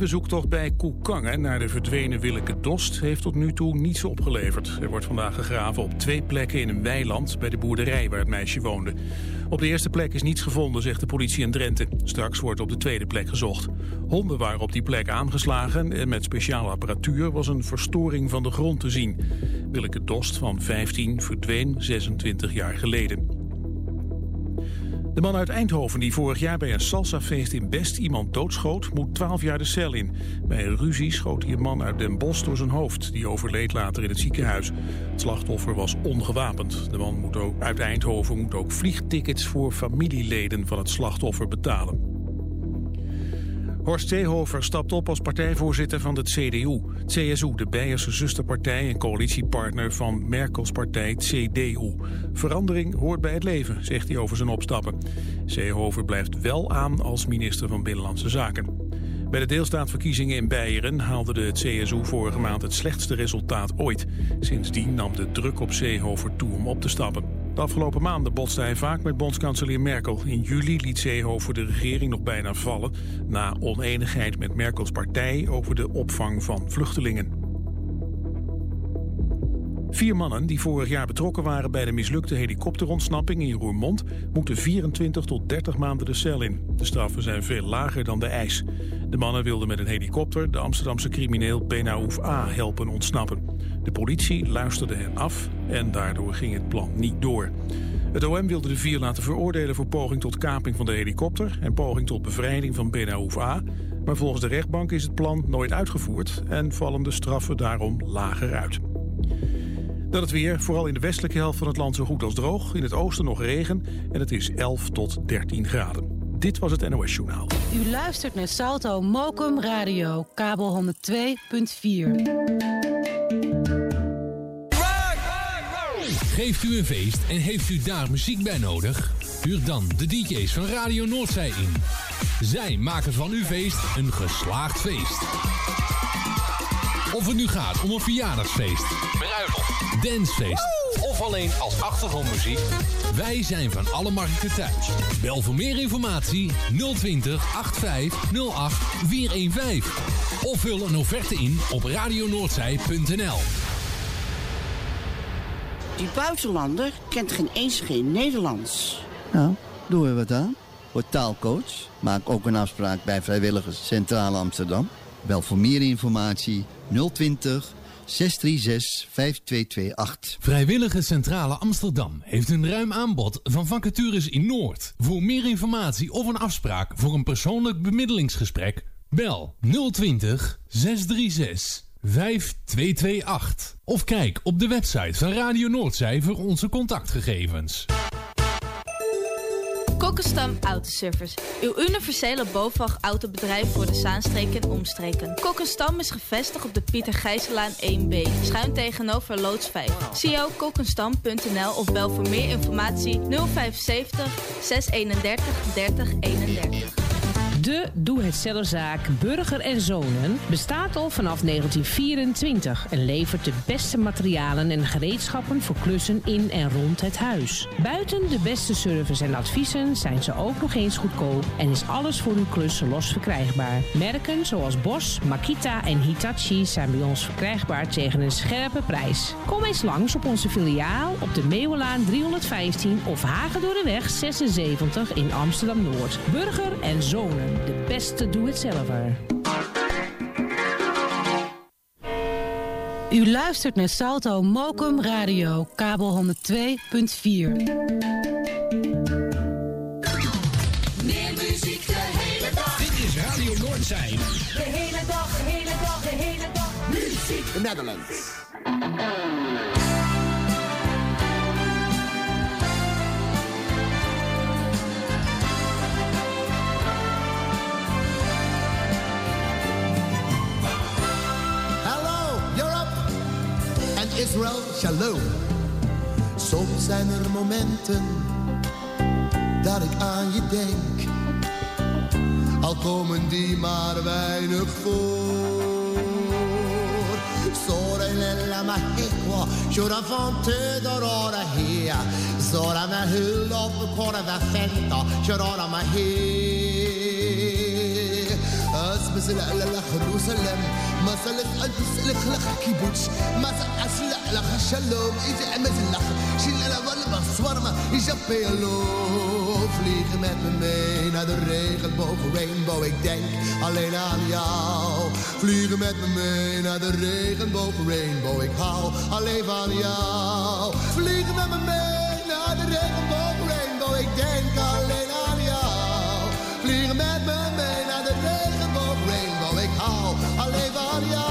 nieuwe zoektocht bij Koekangen naar de verdwenen Willeke Dost heeft tot nu toe niets opgeleverd. Er wordt vandaag gegraven op 2 plekken in een weiland bij de boerderij waar het meisje woonde. Op de eerste plek is niets gevonden, zegt de politie in Drenthe. Straks wordt op de tweede plek gezocht. Honden waren op die plek aangeslagen en met speciale apparatuur was een verstoring van de grond te zien. Willeke Dost van 15 verdween 26 jaar geleden. De man uit Eindhoven die vorig jaar bij een salsafeest in Best iemand doodschoot, moet 12 jaar de cel in. Bij een ruzie schoot hij een man uit Den Bosch door zijn hoofd. Die overleed later in het ziekenhuis. Het slachtoffer was ongewapend. De man uit Eindhoven moet ook vliegtickets voor familieleden van het slachtoffer betalen. Horst Seehofer stapt op als partijvoorzitter van de CDU. CSU, de Beierse zusterpartij en coalitiepartner van Merkels partij CDU. Verandering hoort bij het leven, zegt hij over zijn opstappen. Seehofer blijft wel aan als minister van Binnenlandse Zaken. Bij de deelstaatverkiezingen in Beieren haalde de CSU vorige maand het slechtste resultaat ooit. Sindsdien nam de druk op Seehofer toe om op te stappen. De afgelopen maanden botste hij vaak met bondskanselier Merkel. In juli liet Seehofer de regering nog bijna vallen na oneenigheid met Merkels partij over de opvang van vluchtelingen. 4 mannen die vorig jaar betrokken waren bij de mislukte helikopterontsnapping in Roermond moeten 24 tot 30 maanden de cel in. De straffen zijn veel lager dan de eis. De mannen wilden met een helikopter de Amsterdamse crimineel Benaouf A. helpen ontsnappen. De politie luisterde hen af en daardoor ging het plan niet door. Het OM wilde de 4 laten veroordelen voor poging tot kaping van de helikopter en poging tot bevrijding van Benaouf A. Maar volgens de rechtbank is het plan nooit uitgevoerd en vallen de straffen daarom lager uit. Dan het weer, vooral in de westelijke helft van het land zo goed als droog. In het oosten nog regen en het is 11 tot 13 graden. Dit was het NOS Journaal. U luistert naar Salto Mokum Radio, kabel 102.4. Geeft u een feest en heeft u daar muziek bij nodig? Huur dan de DJ's van Radio Noordzij in. Zij maken van uw feest een geslaagd feest. Of het nu gaat om een verjaardagsfeest, bruiloft, dancefeest of alleen als achtergrondmuziek. Wij zijn van alle markten thuis. Bel voor meer informatie 020 8508 415. Of vul een offerte in op radionoordzij.nl. Die buitenlander kent geen Nederlands. Nou, doen we wat aan. Word taalcoach. Maak ook een afspraak bij Vrijwilligers Centrale Amsterdam. Bel voor meer informatie 020 636 5228. Vrijwilligers Centrale Amsterdam heeft een ruim aanbod van vacatures in Noord. Voor meer informatie of een afspraak voor een persoonlijk bemiddelingsgesprek, bel 020 636 5228. Of kijk op de website van Radio Noordzij voor onze contactgegevens. Kokkenstam Autoservice. Uw universele BOVAG-autobedrijf voor de Zaanstreken en omstreken. Kokkenstam is gevestigd op de Pieter Gijsselaan 1B. Schuin tegenover Loods 5. Zie ook kokkenstam.nl of bel voor meer informatie 075 631 3031. De doe-het-zelfzaak Burger en Zonen bestaat al vanaf 1924 en levert de beste materialen en gereedschappen voor klussen in en rond het huis. Buiten de beste service en adviezen zijn ze ook nog eens goedkoop en is alles voor uw klus los verkrijgbaar. Merken zoals Bosch, Makita en Hitachi zijn bij ons verkrijgbaar tegen een scherpe prijs. Kom eens langs op onze filiaal op de Meeuwelaan 315 of Hagedorreweg 76 in Amsterdam-Noord. Burger en Zonen. De beste doe-het-zelver. U luistert naar Salto Mokum Radio, kabel 102.4. Meer muziek de hele dag. Dit is Radio Noordzij. De hele dag, de hele dag, de hele dag. Muziek. The Netherlands. Israël, shalom. Soms zijn er momenten dat ik aan je denk, al komen die maar weinig voor. Sorella mahekwa, shura fante dorora hea, zora ma hulla på kora va fenta, shura ma he. As مسألة لخ الرسلم مسألة ألف لخ كيبوتش مسألة لخ الشلوم إذا أمزلخ شيل الأول بصورما إذا بيلو vliegen met me mee naar de regenboog rainbow. Ik denk alleen aan jou. Vliegen met me mee naar de regenboog rainbow. Ik hou alleen van jou. Vliegen met me mee naar de regenboog rainbow. Ik denk alleen aan jou. Vliegen met me mee naar de regenboog rainbow. Ik hou alleen van jou.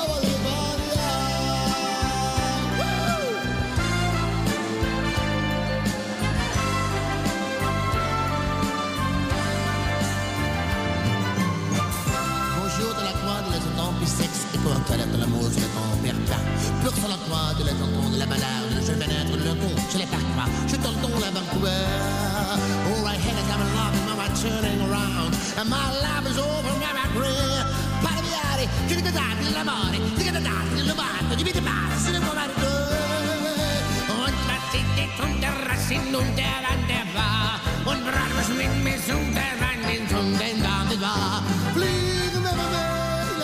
Pour un toilette de l'amour, je vais tomber plat. Pur sur la croix de la tonton de la malade. Je vais naître le con, je l'ai pas croix. Je tonton la Vancouver. All I had is I'm in love, now I'm turning around. And my life is over, now I'm free. Paraviari, che di cadati, la mare, di cadati, la mare, di vita base, se ne può fare due. Und was sieht die Unterrassen und der Land der war. Und Bratwurst mit mir zu der Wand in den Darm, das war. Fliegen wir mal weg.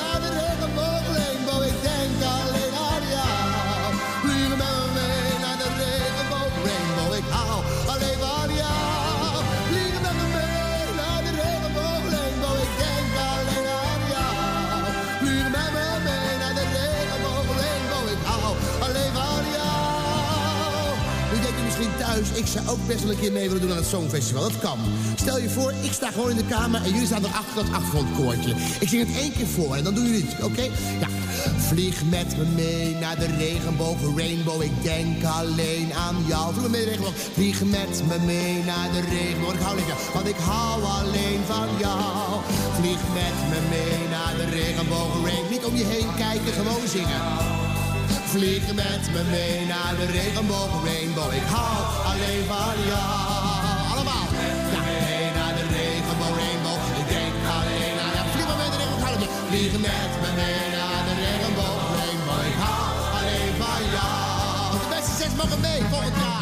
Ik denk alleen aan jou. Vliegen met me mee naar de regenboog rainbow. Ik hou alleen van jou. Vliegen met me mee naar de regenboog rainbow. Ik denk alleen aan jou. Vliegen met me mee naar de regenboog rainbow. Ik hou alleen van jou. Nu denk je misschien thuis, ik zou ook best wel een keer mee willen doen aan het Songfestival. Dat kan. Stel je voor, ik sta gewoon in de kamer en jullie staan erachter dat achtergrondkoortje. Ik zing het 1 keer voor en dan doen jullie het, oké? Ja. Vlieg met me mee naar de regenboog rainbow. Ik denk alleen aan jou. Vlieg met de regenboog. Vlieg met me mee naar de regenboog. Ik hou alleen van jou, want ik hou alleen van jou. Vlieg met me mee naar de regenboog rainbow. Niet om je heen kijken, gewoon zingen. Vlieg met me mee naar de regenboog rainbow. Ik hou alleen van jou. Allemaal. Ja, mee naar de regenboog rainbow. Ik denk alleen aan jou. Vlieg met de regenboog. Vlieg met me mee naar de regenboog rainbow. Ik hou alleen van jou. De beste 6 mogen mee volgend jaar.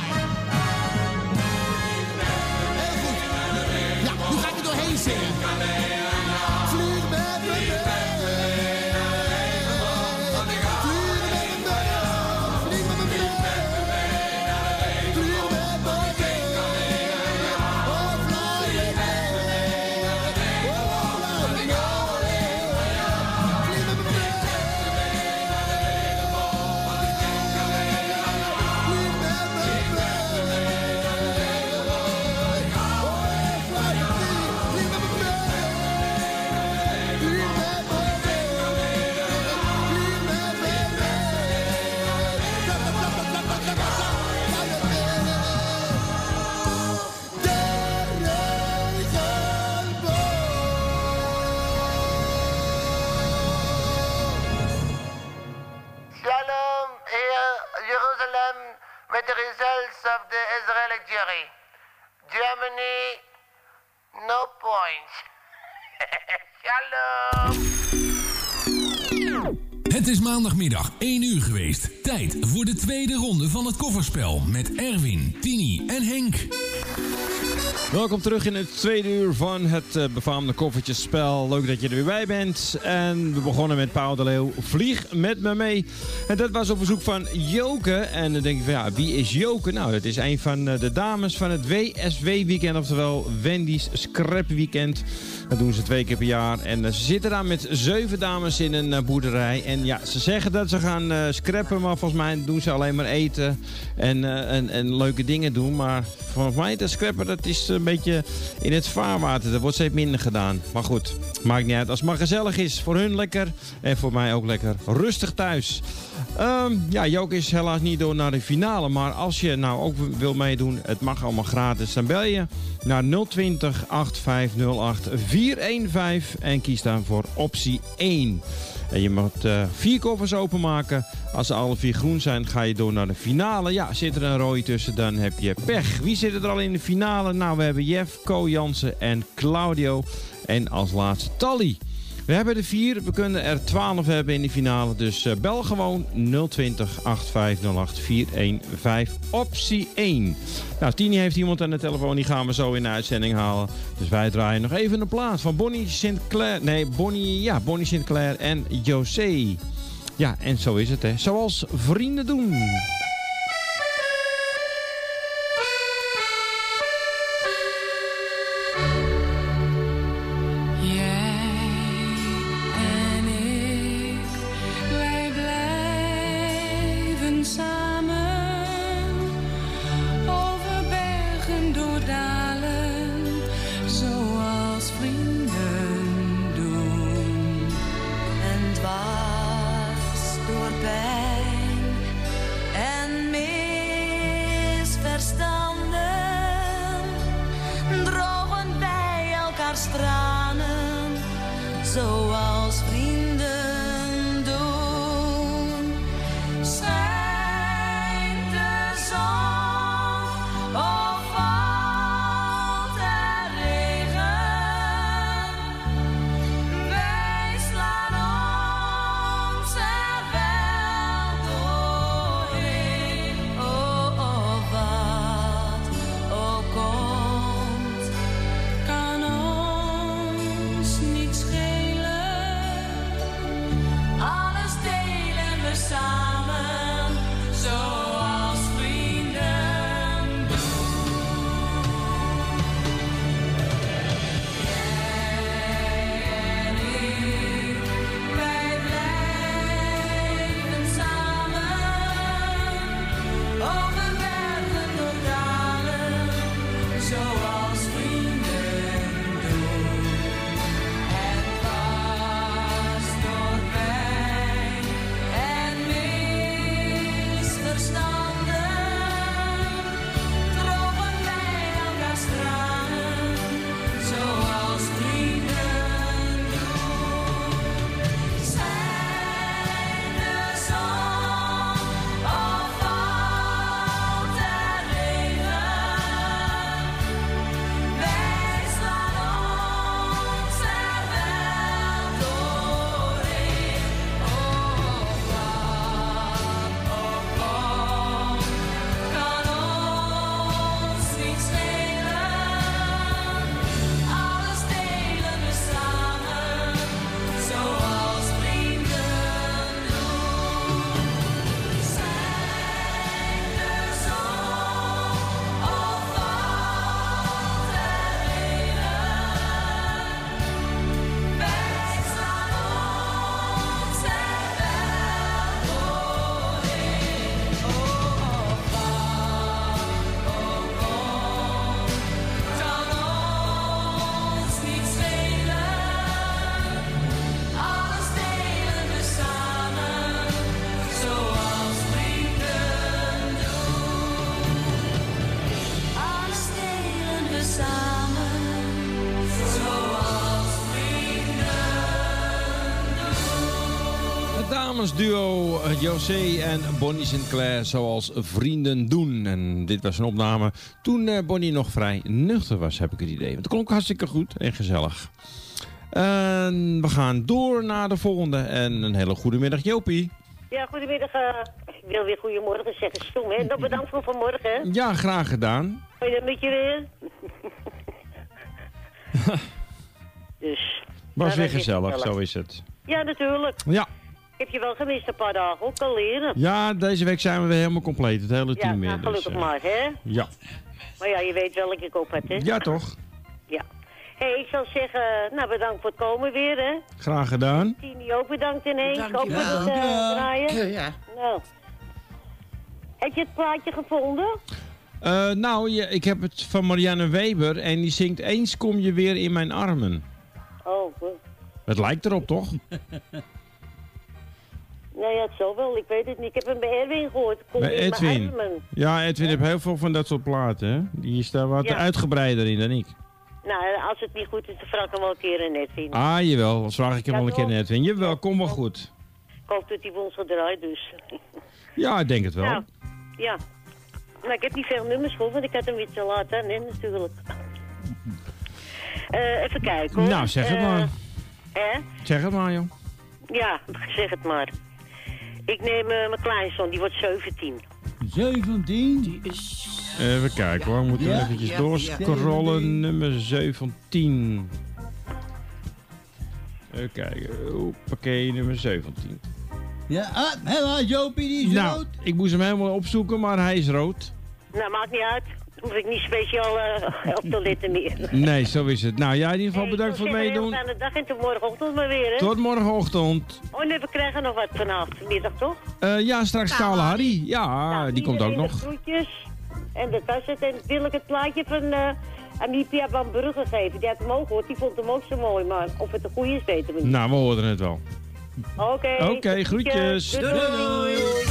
Heel goed. Ja, nu ga ik er doorheen zingen. Vlieg met me mee. With the results of the Israeli jury. Germany, no points. Shalom. Het is maandagmiddag 1 uur geweest. Tijd voor de tweede ronde van het kofferspel met Erwin, Tini en Henk. Welkom terug in het tweede uur van het befaamde koffertjespel. Leuk dat je er weer bij bent. En we begonnen met Paul de Leeuw. Vlieg met me mee. En dat was op verzoek van Joke. En dan denk je van ja, wie is Joke? Nou, dat is een van de dames van het WSW-weekend. Oftewel Wendy's Scrap Weekend. Dat doen ze 2 keer per jaar. En ze zitten daar met 7 dames in een boerderij. En ja, ze zeggen dat ze gaan scrappen. Maar volgens mij doen ze alleen maar eten. En leuke dingen doen. Maar volgens mij te scrappen, dat is een beetje in het vaarwater. Dat wordt steeds minder gedaan. Maar goed, maakt niet uit. Als het maar gezellig is. Voor hun lekker. En voor mij ook lekker rustig thuis. Ja, Joke is helaas niet door naar de finale. Maar als je nou ook wil meedoen, het mag allemaal gratis. Dan bel je naar 020 8508 415 en kies dan voor optie 1. En je moet 4 koffers openmaken. Als ze alle 4 groen zijn, ga je door naar de finale. Ja, zit er een rooi tussen, dan heb je pech. Wie zit er al in de finale? Nou, we hebben Jeff, Co Jansen en Claudio. En als laatste Tally. We hebben er 4, we kunnen er 12 hebben in de finale. Dus bel gewoon 020 8508 415 optie 1. Nou, Tini heeft iemand aan de telefoon, die gaan we zo in de uitzending halen. Dus wij draaien nog even een plaat van Bonnie Sinclair en José. Ja, en zo is het, hè. Zoals vrienden doen. Zoals vrienden doen. Schijnt de zon of valt er regen? Wij slaan ons er wel doorheen. Oh, wat ook komt, kan ons niet schelen. Alles delen we samen, zoals vrienden doen. Jij en ik, wij blijven samen. Over bergen door dalen, zoals vrienden doen. En dwars door pijn en misverstanden drogen wij elkaars tranen, zoals vrienden doen. Schijnt de zon of valt er regen? Wij slaan ons er wel doorheen. Oh, wat ook komt, kan ons niet schelen. Alles delen we samen, zoals vrienden doen. Schijnt de zon of valt er regen? Wij slaan ons er wel doorheen. Oh, wat ook komt, kan ons niet schelen. Alles delen we samen, zoals vrienden doen. Alles delen we samen, zoals vrienden doen. Het damesduo José en Bonnie Sinclair, zoals vrienden doen. En dit was een opname toen Bonnie nog vrij nuchter was, heb ik het idee. Want het klonk hartstikke goed en gezellig. En we gaan door naar de volgende. En een hele goede middag, Jopie. Ja, goedemiddag. Ik wil weer goedemorgen zeggen, stom, hè? Nou, bedankt voor vanmorgen, hè? Ja, graag gedaan. Ga je dat met je weer? Dus. Was ja, weer dat is gezellig, zo is het. Ja, natuurlijk. Ja. Ik heb je wel gemist een paar dagen, ook al leren. Ja, deze week zijn we weer helemaal compleet, het hele team weer. Ja, gelukkig maar, hè? Ja. Maar ja, je weet welke ik op had, hè? Ja, toch? Ja. Hé, ik zal zeggen, nou, bedankt voor het komen weer, hè? Graag gedaan. Tini ook bedankt ineens. Ook voor het draaien. Ja. Nou. Heb je het plaatje gevonden? Nou, ik heb het van Marianne Weber en die zingt Eens kom je weer in mijn armen. Oh, goed. Het lijkt erop, toch? Nou ja, het zal wel. Ik weet het niet. Ik heb hem bij Erwin gehoord. Kom Bij in Edwin. mijn armen. Ja, Edwin heeft heel veel van dat soort platen, hè? Die is daar wat uitgebreider in dan ik. Nou, als het niet goed is, dan vraag ik hem wel een keer aan Edwin. Ah, jawel. Dan vraag ik hem wel een keer aan Edwin. Jawel, kom wel goed. Ik hoop dat hij bij ons gedraaid, dus. Ja, ik denk het wel. Nou, ja. Nou, ik heb niet veel nummers voor, want ik had hem weer te laat aan, hè, natuurlijk. Even kijken, hoor. Nou, zeg het maar. Hè? Zeg het maar, joh. Ja, zeg het maar. Ik neem mijn kleinzoon, die wordt 17. 17? Die is... Even kijken hoor, we moeten eventjes doorscrollen. Nummer 17. Even kijken. Hoppakee, nummer 17. Ja, helaas Jopie, die is rood. Ik moest hem helemaal opzoeken, maar hij is rood. Nou, maakt niet uit. Hoef ik niet speciaal op te letten meer. Nee, zo is het. Nou ja, in ieder geval bedankt voor het meedoen. Een fijne dag en tot morgenochtend maar weer, hè? Tot morgenochtend. Oh, nee, we krijgen nog wat vanavond, middag toch? Ja, straks Kale Harry. Ja, die komt ook nog. Groetjes. En de tassen. En wil ik het plaatje van Amipia van Brugge geven. Die had hem ook gehoord. Die vond hem ook zo mooi. Maar of het een goede is, weten we niet. Nou, we horen het wel. Oké, groetjes. Doei, doei.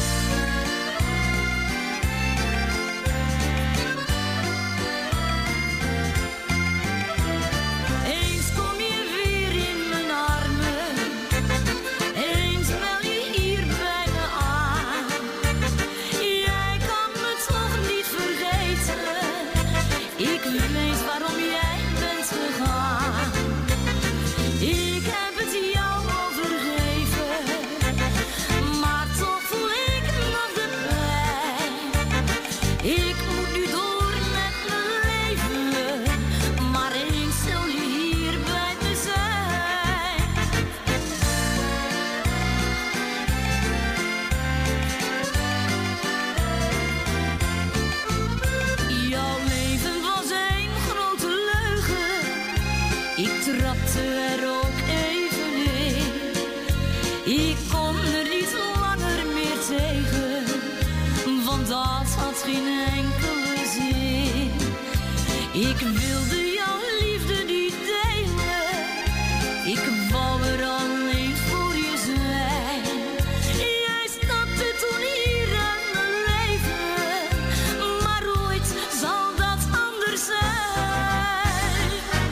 Ik wilde jouw liefde niet delen. Ik wou er alleen voor je zijn. Jij stapte toen hier aan mijn leven. Maar ooit zal dat anders zijn.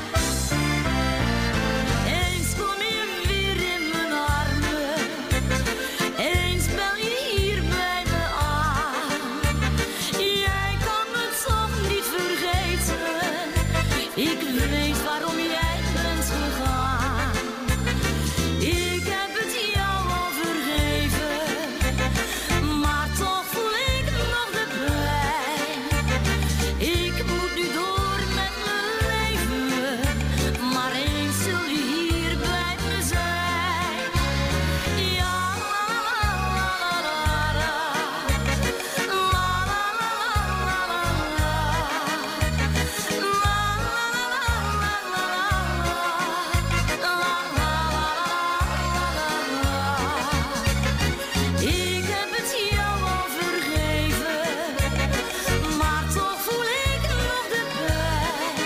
Eens kom je weer in mijn armen. Eens bel je hier bij me aan. Jij kan me toch niet vergeten. Ik weet waarom jij bent gegaan. Ik heb het jou al vergeven, maar toch voel ik nog de pijn. Ik moet nu door met mijn leven, maar eens zul je hier bij me zijn. Ja, la la la la la Ik heb het jou al vergeven, maar toch voel ik nog de pijn.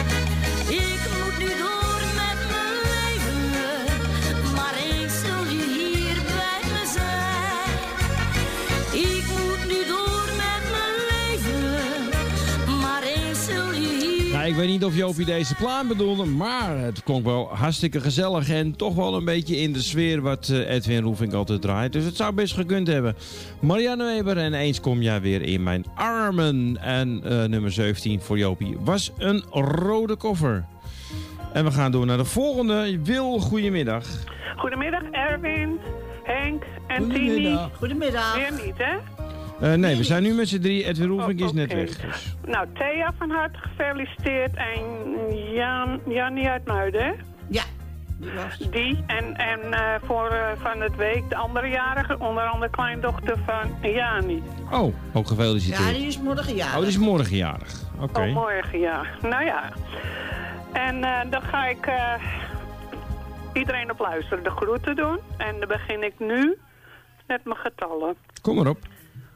Ik moet nu door met mijn leven, maar eens zul je hier bij me zijn. Ik moet nu door met mijn leven, maar eens zul je hier. Nou, ik weet niet of Jopie deze plaat bedoelde, maar het klonk wel hartstikke gezellig en toch wel een beetje in de sfeer wat Edwin Roelvink altijd draait. Dus het zou best gekund hebben. Marianne Weber en Eens kom jij weer in mijn armen. En nummer 17 voor Jopie was een rode koffer. En we gaan door naar de volgende. Wil, goedemiddag. Goedemiddag Erwin, Henk en Tini. Goedemiddag. Weer niet, hè? Nee, we zijn nu met z'n drie. Edwin Roelvink is net weg. Dus. Nou, Thea van harte gefeliciteerd en Jannie uit Muiden, hè? Ja. Die en voor van het week de andere jarige, onder andere kleindochter van Jani. Oh, ook gefeliciteerd. Ja, die is morgen jarig. Oh, die is morgen jarig. Oké. Oh, morgen, ja. Nou ja. En dan ga ik iedereen op luisteren de groeten doen. En dan begin ik nu met mijn getallen. Kom maar op.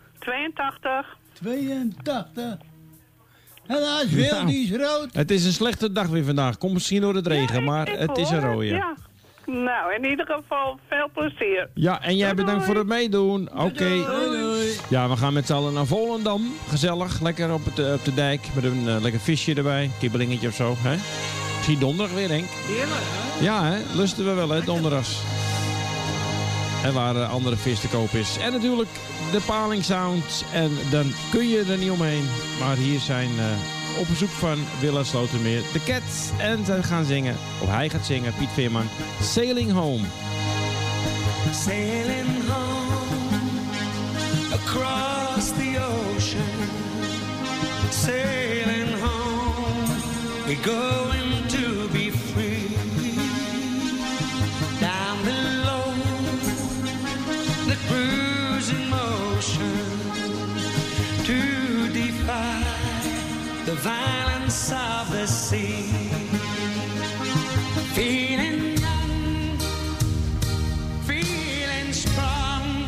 82. 82. Helaas, Wil, die is rood. Het is een slechte dag weer vandaag. Komt misschien door het regen, maar het is een rode. Ja. Nou, in ieder geval veel plezier. Ja, en jij bedankt voor het meedoen. Oké. Ja, we gaan met z'n allen naar Volendam. Gezellig, lekker op de dijk. Met een lekker visje erbij. Kibbelingetje of zo. Hè? Misschien donderdag weer, Henk. Heerlijk. Ja, hè? Lusten we wel, hè? Donderdags. En waar andere vis te koop is. En natuurlijk de Paling Sound. En dan kun je er niet omheen. Maar hier zijn op bezoek van Willa Slotermeer, de Cats. En zij gaan zingen, of hij gaat zingen, Piet Veerman, Sailing Home. Sailing home across the ocean, sailing home, we're going to be free. Down below, the cruising motion, to defy the violence of the sea. Feeling young, feeling strong,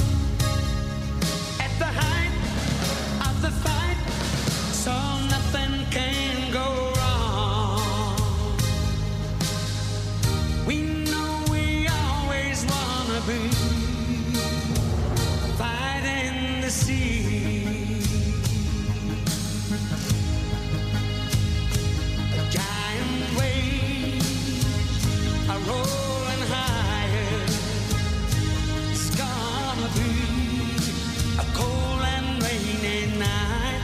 at the height of the fight, so nothing can go wrong. We know we always wanna be fighting the sea. A giant wave, a rolling higher. It's gonna be a cold and rainy night.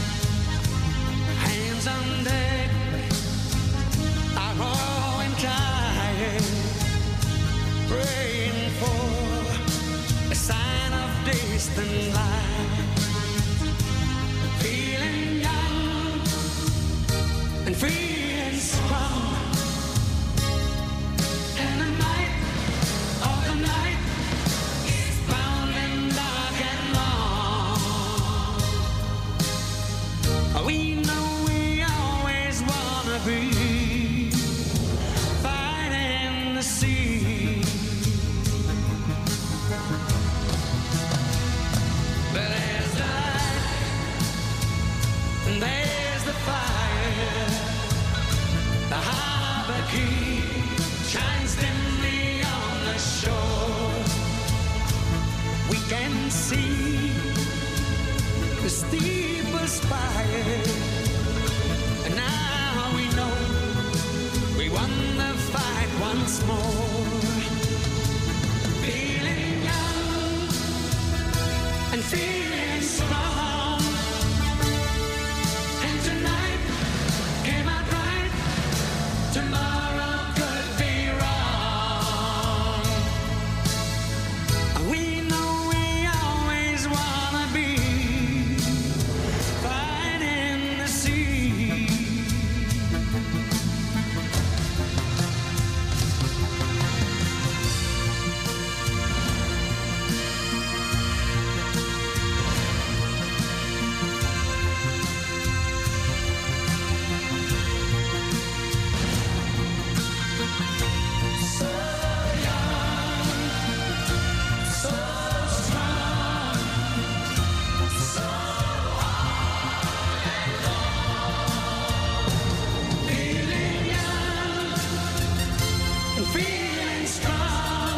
Hands on deck are rolling tired, praying for a sign of distant light. Feeling young and feeling strong, and the night of the night is bound and dark and long. We know we always wanna be fighting the sea. But there's the light, and there's the fire. The harbor key shines dimly on the shore. We can see the steeple spire, and now we know we won the fight once more. Feeling young and feeling strong, and tonight came out right, tomorrow could be wrong. We know we always wanna be fighting the sea. So young, so strong, so on and on. Feeling young and feeling strong,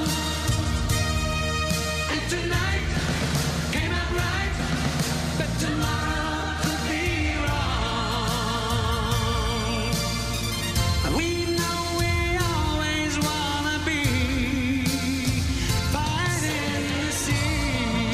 and tonight came out right, but tomorrow could be wrong. We know we always wanna be fighting the sea.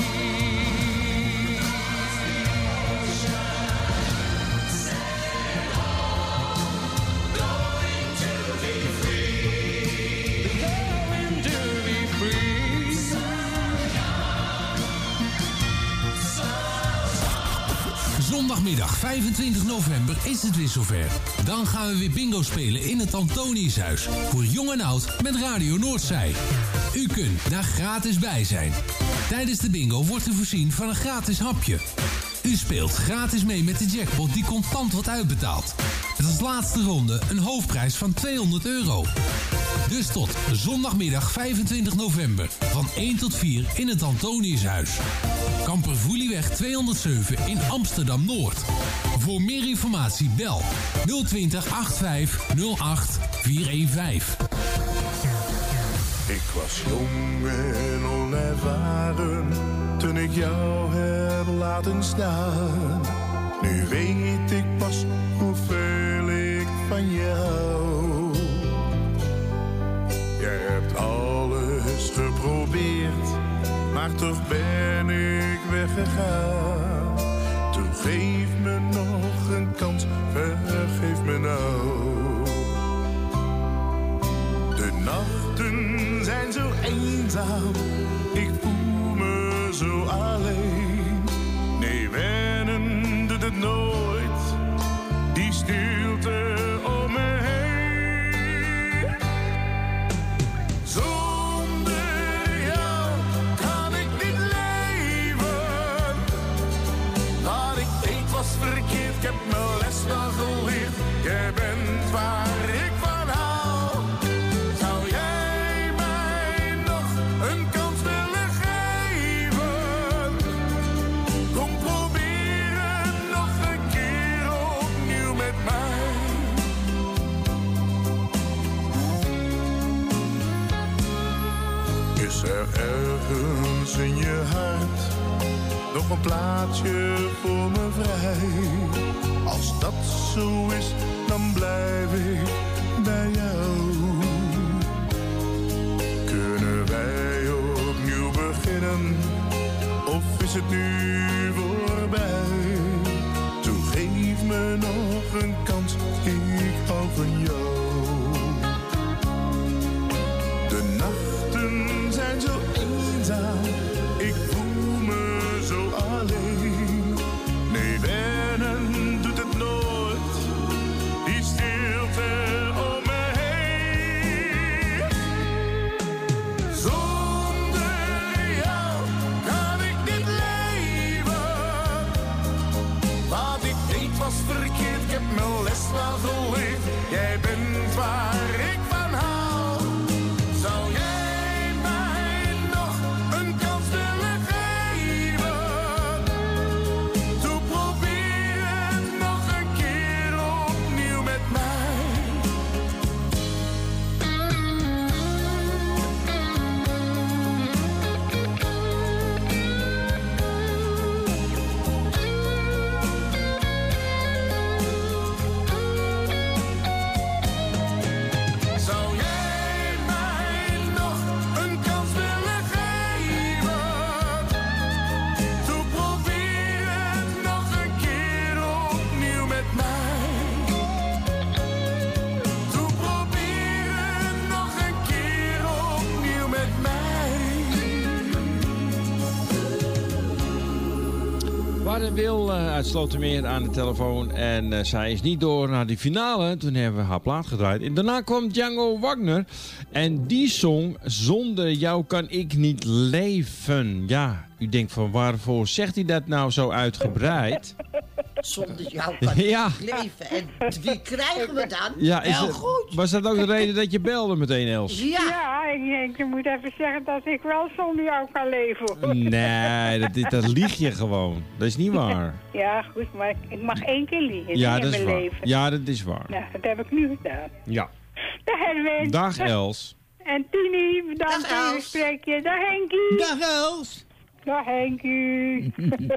Sailing home, going to be free. Going to be free. So young, so Zondagmiddag 25 november is het weer zover. Dan gaan we weer bingo spelen in het Antoniushuis. Voor jong en oud met Radio Noordzij. U kunt daar gratis bij zijn. Tijdens de bingo wordt u voorzien van een gratis hapje. U speelt gratis mee met de jackpot die contant wordt uitbetaald. Met als laatste ronde een hoofdprijs van €200. Dus tot zondagmiddag 25 november van 1 tot 4 in het Antoniushuis. Kampervoelieweg 207 in Amsterdam-Noord. Voor meer informatie bel 020 85 08 415. Ik was jong en onervaren toen ik jou heb laten staan. Nu weet ik pas hoeveel ik van jou. Jij hebt alles geprobeerd, maar toch ben ik weggegaan. Toen geef me nog een kans, vergeef me nou. De nachten zijn zo eenzaam, ik voel me zo alleen. Nee, wennen doet het nooit, die stilte om me heen. Zonder jou kan ik niet leven. Wat ik deed was verkeerd, ik heb mijn les wel geleerd. Jij bent waar ik van hou. Zou jij mij nog een kans willen geven? Kom proberen nog een keer opnieuw met mij. Is er ergens in je hart nog een plaatsje voor me vrij? Als dat zo is, dan blijf ik bij jou. Kunnen wij opnieuw beginnen? Of is het nu voorbij? Toen geef me nog een kans, ik hou van jou. De nachten zijn zo eenzaam, ik voel me zo alleen. Nee, wennen doet het nooit, die stilte om me heen. Zonder jou kan ik niet leven. Wat ik deed was verkeerd, ik heb mijn les wel geleerd. Jij bent waar ik van hou. Zou jij mij nog een kans willen geven? Doe probeer het nog een keer opnieuw met mij. Zou jij mij nog een kans willen geven? Doe probeer het nog een keer opnieuw met mij. Doe probeer het nog een keer opnieuw met mij. We hadden Wil uit Slotermeer aan de telefoon en zij is niet door naar die finale. Toen hebben we haar plaat gedraaid. En daarna kwam Django Wagner en die zong Zonder jou kan ik niet leven. Ja, u denkt van waarvoor zegt hij dat nou zo uitgebreid? Zonder jou kan Ja. ik niet leven. En wie krijgen we dan? Ja, Heel goed. was dat ook de reden dat je belde meteen, Els? Ja, ik denk, je moet even zeggen dat ik wel zonder jou kan leven. Nee, dat lieg je gewoon. Dat is niet waar. Ja, goed, maar ik mag 1 keer liegen Ja, in dat is mijn waar. leven. Ja, dat is waar. Nou, dat heb ik nu gedaan. Ja. Dag Erwin. Dag Els. En Tini, bedankt voor het gesprekje. Dag Henkie. Dag Els. Dag Henkie.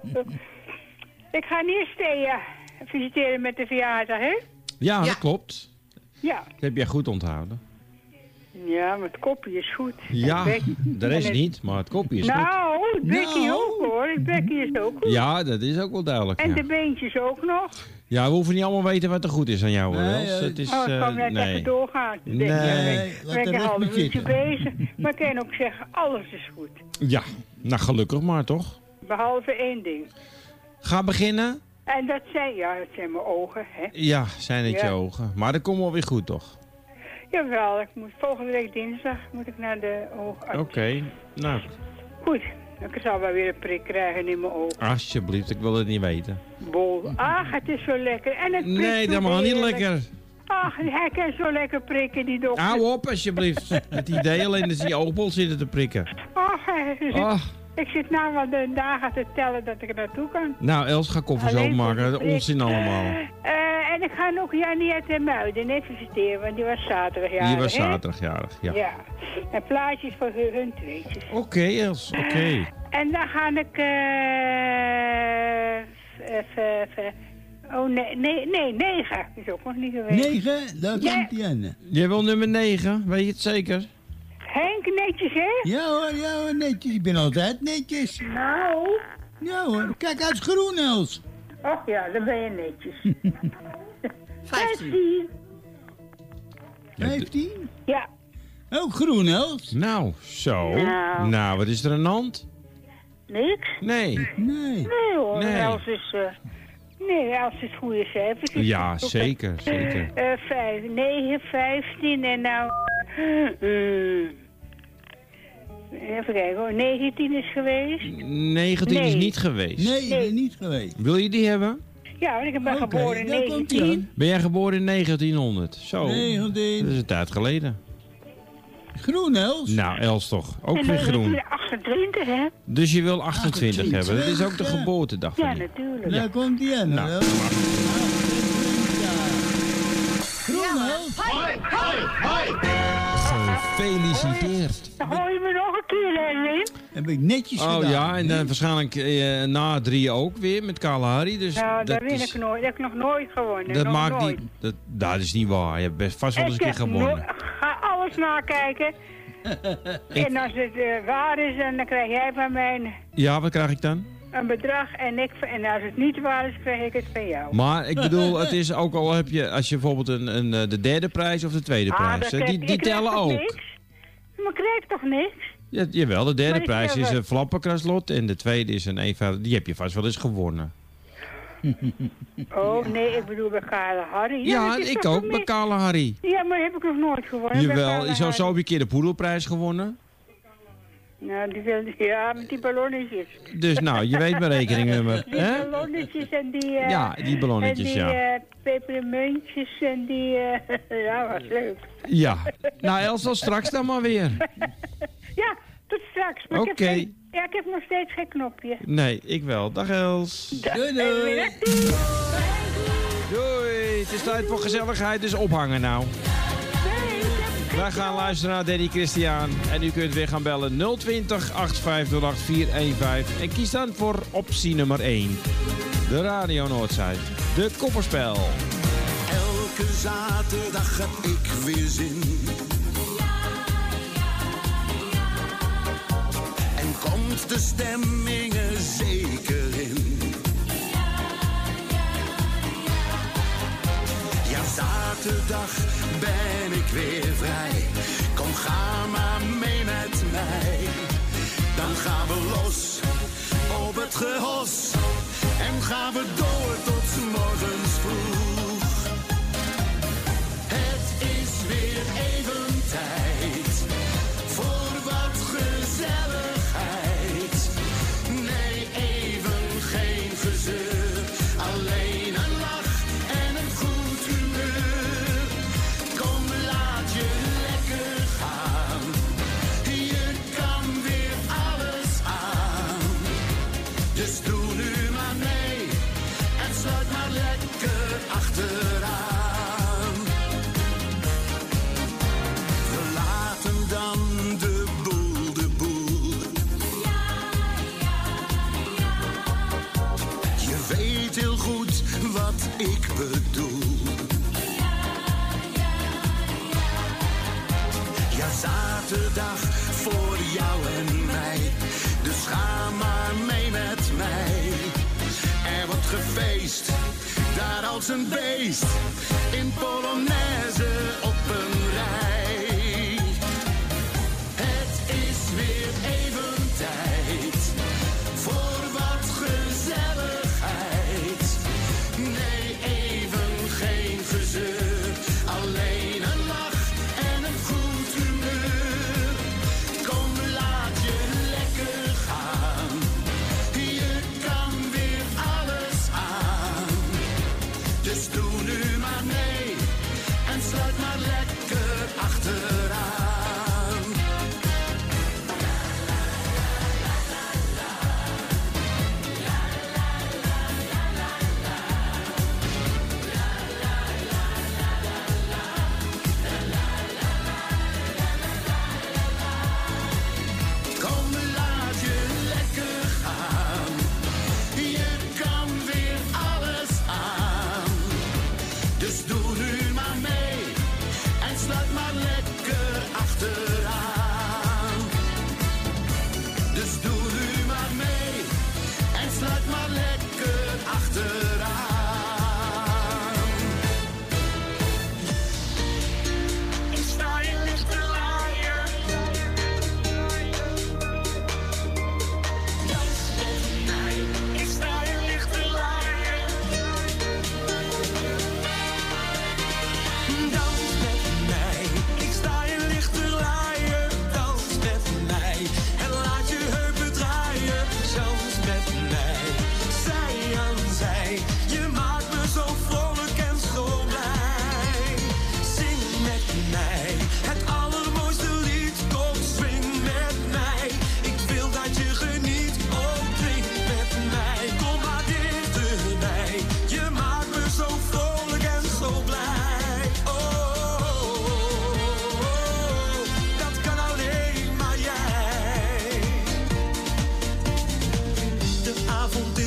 Ik ga eerst visiteren met de verjaardag, hè? Ja, dat klopt. Ja. Dat heb jij goed onthouden. Ja, maar het kopje is goed. Ja, de rest en het- niet, maar het kopje is goed. Nou, het bekje ook hoor. Het bekje is ook goed. Ja, dat is ook wel duidelijk. En Ja, de beentjes ook nog. ja we hoeven niet allemaal weten wat er goed is aan jou, Els. Het is, ik kan net nee. even doorgaan. Nee, Denk, laat ben ik er een echt half mee uurtje zitten. bezig. Maar ik kan ook zeggen, alles is goed. Ja, nou gelukkig maar toch. Behalve 1 ding. Ga beginnen. En dat zijn mijn ogen, hè. Ja, zijn het je Ja. ogen. Maar dat komt wel weer goed, toch? Jawel, volgende week dinsdag moet ik naar de oogarts. Oké, nou, Goed, ik zal wel weer een prik krijgen in mijn oog. alsjeblieft, ik wil het niet weten. Bol. Ach, het is zo lekker. En het prikt Nee, zo dat mag niet heerlijk. lekker. Ach, hij kan zo lekker prikken, die dokter. Hou op, alsjeblieft. Het idee alleen dat ze je oogbol zitten te prikken. Ach, Ah. ik zit nou wel de dagen te tellen dat ik er naartoe kan. Nou, Els, ga koffers Alleen openmaken. voor de Dat prik. onzin allemaal. En ik ga nog Janiette en Muiden net visiteren, want die was zaterdag jarig. Die was hè? zaterdagjarig, ja. Ja. En plaatjes voor hun tweetjes. Oké, Els, oké. En dan ga ik... Oh, nee, 9 is ook nog niet geweest. 9, daar Ja. komt die aan. Jij wil nummer 9, weet je het zeker? Henk, netjes, hè? Ja hoor, netjes. Ik ben altijd netjes. Nou. Ja hoor, kijk uit groen, Els. Och ja, dan ben je netjes. 15. 15? Ja. Ook groen, Els? Nou, zo. Nou. Nou, wat is er aan de hand? Niks? Nee. Nee hoor, Nee. Els is... Els is goede cijfers. Ja, zeker, zeker. 9, 15 en nou... even kijken hoor, 19 is geweest. 19 is niet geweest. Nee, niet geweest. Wil je die hebben? Ja, want ik ben geboren in daar komt ie 19. Ben jij geboren in 1900? Zo. 19. Dat is een tijd geleden. Groen, Els? Nou, Els toch. Ook En weer dan groen. is 28, hè? Dus je wil 28 hebben. Dat is ook de geboortedag van Ja, je. natuurlijk. Daar komt die aan, Nou, Els. Groen, Els? Hoi, hoi, hoi. Gefeliciteerd. Dan gooi je me nog een keer, Erwin. Heb ik netjes Oh gedaan. ja, en dan waarschijnlijk na 3 ook weer met Kalahari. Dus Nou, dat daar win is, ik nooit. Dat heb ik nog nooit gewonnen. dat nog maakt nooit. niet. Dat is niet waar. Je hebt best vast wel eens een keer gewonnen. Ga alles nakijken. En als het waar is, dan krijg jij van mij Ja, wat krijg ik dan? een bedrag. En als het niet waar is, krijg ik het van jou. Maar ik bedoel, het is ook al heb je, als je bijvoorbeeld de derde prijs of de tweede prijs, dat die ik krijg tellen toch ook. Niks? Maar ik krijg toch niks? Ja, jawel, de derde Maar ik prijs heb is wat. een flappenkraslot en de tweede is een eenvoudig. Die heb je vast wel eens gewonnen. Oh, nee, ik bedoel bij Kalahari. Ja, dat is ik toch ook voor bij mij? Kalahari. Ja, maar heb ik nog nooit gewonnen. bij Jawel, zo Kalahari. heb je een keer de poedelprijs gewonnen. Nou, ja, met die ballonnetjes. Dus nou, je weet mijn rekeningnummer. Die Hè? ballonnetjes en die... Ja, die ballonnetjes, en die, ja. pepermuntjes en die... ja, was leuk. Ja, nou Els, dan straks dan maar weer. Ja, tot straks. Maar Oké. ik heb nog steeds geen knopje. Nee, ik wel. Dag Els. Doei, doei. Doei, het is tijd voor gezelligheid, dus ophangen nou. Wij gaan luisteren naar Danny Christian. En u kunt weer gaan bellen 020 8508 415. En kies dan voor optie nummer 1. De Radio Noordzij. De Kopperspel. Elke zaterdag heb ik weer zin. En komt de stemming er zeker in. Ja, zaterdag ben ik weer vrij. Kom, ga maar mee met mij. Dan gaan we los op het gehos. En gaan we door tot morgens vroeg. Het is weer even tijd voor wat gezelligheid. Nee, even geen gezeur. Alleen een lach en een goed humeur. Kom, laat je lekker gaan. Je kan weer alles aan. Dus doe nu maar mee en sluit maar lekker achteraan. We laten dan de boel de boel. Je weet heel goed wat ik bedoel. Ja, zaterdag voor jou en mij. Dus ga maar mee met mij. Er wordt gefeest, daar als een beest. In Polonaise op een rij. Het is weer even tijd voor wat gezelligheid. Nee, even geen gezeur. Alleen een lach en een goed humeur. Kom, laat je lekker gaan. Je kan weer alles aan. Dus doe nu maar mee en sluit maar lekker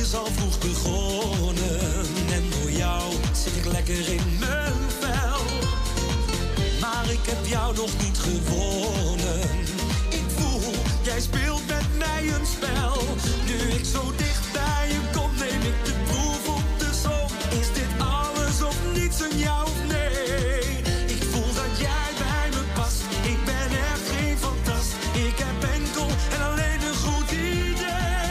is al vroeg begonnen. En door jou zit ik lekker in mijn vel. Maar ik heb jou nog niet gewonnen. Ik voel, jij speelt met mij een spel. Nu ik zo dicht bij je kom, neem ik de proef op de som. Is dit alles of niets aan jou of nee? Ik voel dat jij bij me past. Ik ben echt geen fantast. Ik heb enkel en alleen een goed idee.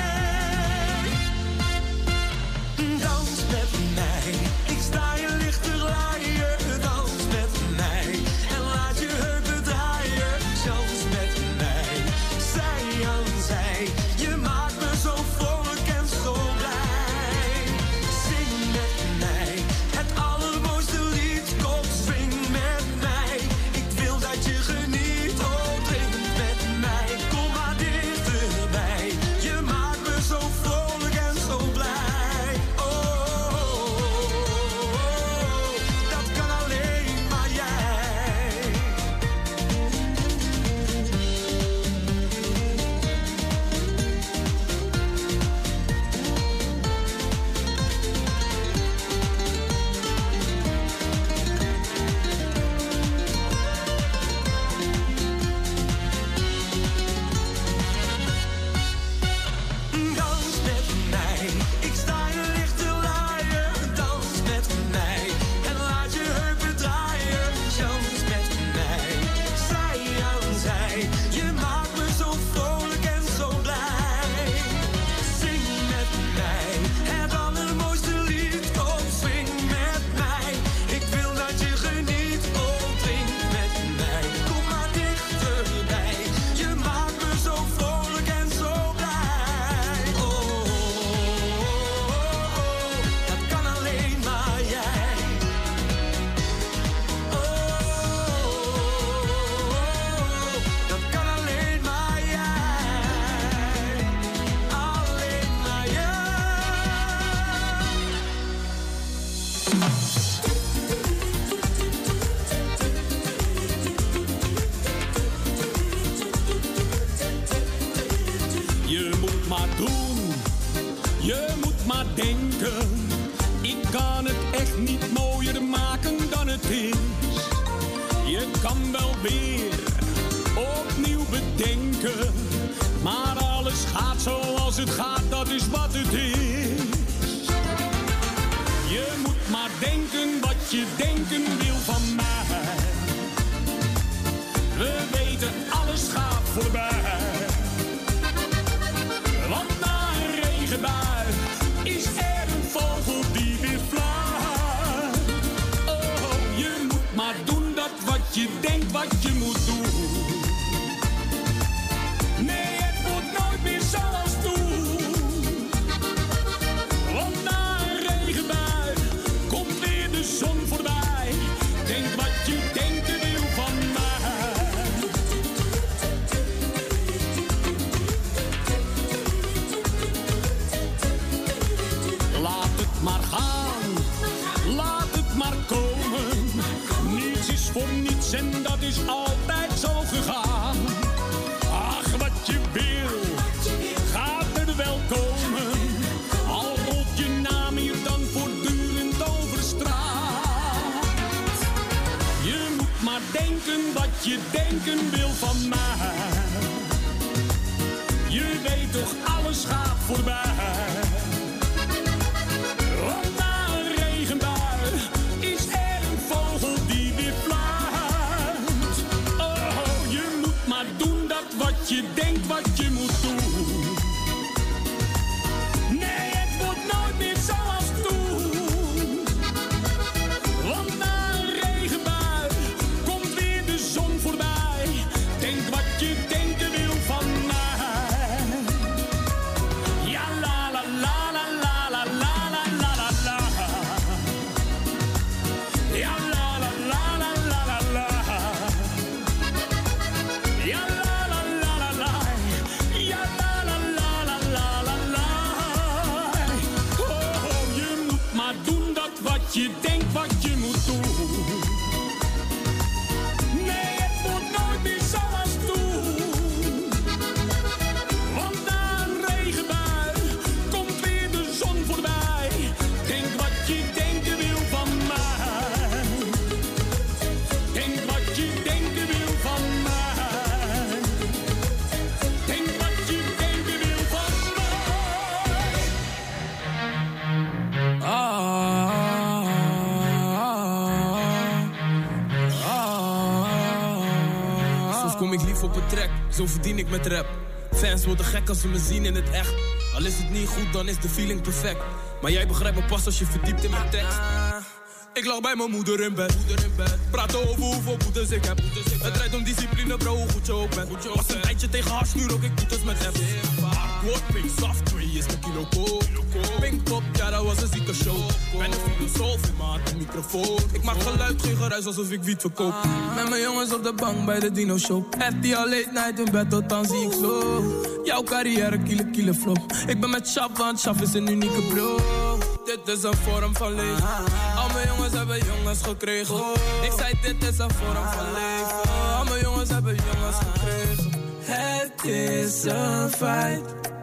Dans met mij, ik sta je lichter laaien. Dans met mij en laat je heupen draaien. Chans met mij, zij aan zij. Je maakt me zo vrolijk en zo blij. Zing met mij, het allermooiste lied. Kom, swing met mij. Ik wil dat je geniet. Oh, drink met mij. Kom maar dichterbij. Je maakt me zo vrolijk en zo blij. Dat kan alleen maar jij. Dans met mij, ik sta je lichter laaien. Dans met mij en laat je heupen draaien. Chans met mij, zij aan zij. Je maakt me zo vrolijk en zo blij. Zing met mij, het allermooiste lied. Kom, swing met mij. Ik wil dat je geniet. Oh, drink met mij. Kom maar dichterbij. Je maakt me zo vrolijk en zo blij. Dat kan alleen maar jij. Dat kan alleen maar jij. Alleen maar jij. Je moet maar doen, je moet maar denken. Ik kan het echt niet mooier maken dan het is. Je kan wel weer opnieuw bedenken. Maar alles gaat zoals het gaat, dat is wat het is. Je moet maar denken wat je denken wil van mij. We weten, alles gaat voorbij. Want na een regenbui is er een vogel die weer fluit. Oh, je moet maar doen dat wat je denkt wat je moet doen. Nee, het wordt nooit meer zoals toen. Want na een regenbui komt weer de zon voorbij. Denk wat je denken wil van mij. Laat het maar gaan, laat het maar komen. Niets is voor niets en dat is altijd zo gegaan. Ach, wat je wil, gaat er wel komen. Al rolt je naam hier dan voortdurend over straat. Je moet maar denken wat je denken wil van mij. Je weet toch, alles gaat voorbij. Want na een regenbui is er een vogel die weer fluit. Oh, je moet maar doen dat wat je denkt wat je moet doen. Nee, het wordt nooit meer zoals toen. Want na een regenbui komt weer de zon voorbij. Denk wat je denken wil van mij. Ja, la la la. track, zo verdien ik met rap. Fans worden gek als ze me zien in het echt. Al is het niet goed, dan is de feeling perfect. Maar jij begrijpt me pas als je verdiept in mijn tekst. Ik lag bij mijn moeder in bed. Praten over hoeveel boetes ik heb. Het rijdt om discipline, bro, hoe goed je ook bent. Was een tijdje tegen hard, nu rook ik boetes met apps. Hardwoord, pink, soft, 2 is de kilo coke. Pinkpop, ja, dat was een zieke show. Ben een filosoof in mijn hand, een microfoon. Ik maak geluid, geen geruis, alsof ik wiet verkoop. Met mijn jongens op de bank bij de Dino Show. FT al late night in bed, tot dan zie ik slow. Jouw carrière, kiele flow. Ik ben met Shaf, want Shaf is een unieke bro. Dit is een vorm van leven. Al mijn jongens hebben jongens gekregen. Ik zei dit is een vorm van leven. Al mijn jongens hebben jongens gekregen. Het is een feit.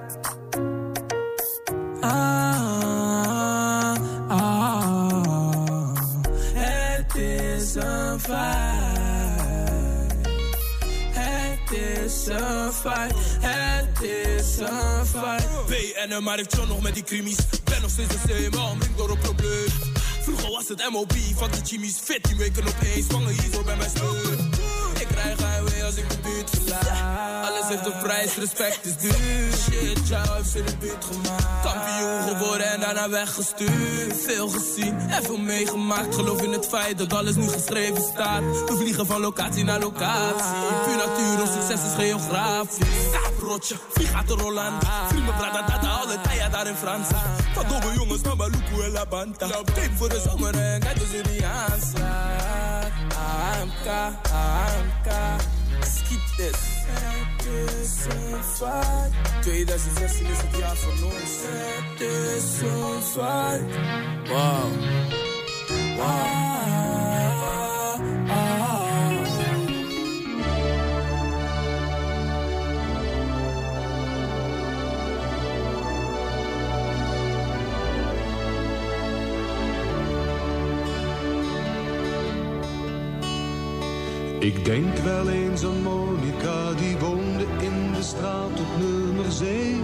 Het is een feit. Het is een feit. Het is een feit. BN'er, maar ik chill nog met die krimis. Ben nog steeds de same, maar omringd door een probleem. Vroeger was het MOB, fuck die Jimmy's. 14 weken opeens, vangen hier zo bij mijn steun. Ik krijg highway als ik de buurt verlaat. Alles heeft een prijs, respect is duur. Shit, jou heeft ze de buurt gemaakt. Kampioen geworden en daarna weggestuurd. Veel gezien en veel meegemaakt. Geloof in het feit dat alles nu geschreven staat. We vliegen van locatie naar locatie. Puur natuur, ons succes is geografisch. Rotje, vlieg gaat de rol aan. Vrienden praten data, alle tijden daar in Frans. Van domme jongens naar Maluku en La Banta. Tape voor de zomer en kijk dus in die aanslaat. AMK, schiet dit. Het is een feit. 2016 is het jaar van ons. Het is een feit. Wow. Ik denk wel eens aan Monica, die woonde in de straat op nummer 7.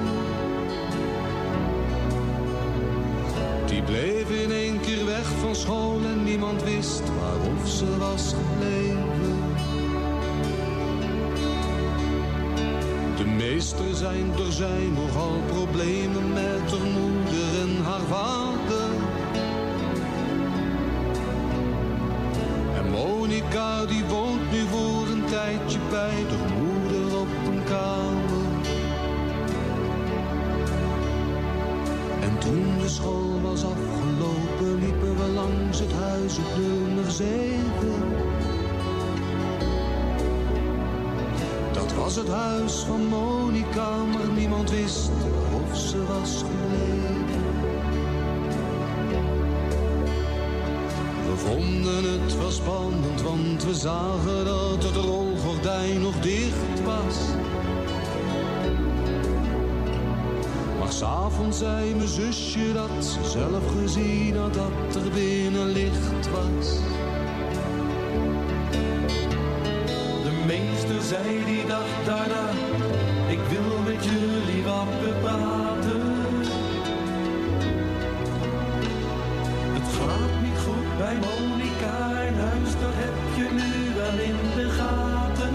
Die bleef in één keer weg van school en niemand wist waarof ze was gebleven. De meester zijn, er zijn nogal problemen met haar moeder en haar vader. Monica die woont nu voor een tijdje bij de moeder op een kamer. En toen de school was afgelopen liepen we langs het huis op nummer 7. Dat was het huis van Monica, maar niemand wist of ze was gebleven. We vonden het wel spannend, want we zagen dat het rolgordijn nog dicht was. Maar 's avonds zei mijn zusje dat ze zelf gezien had dat er binnen licht was. De meester zei die dag daarna, ik wil met jullie wat bepraten. Het gaat niet goed bij Monica in huis, dat heb je nu wel in de gaten.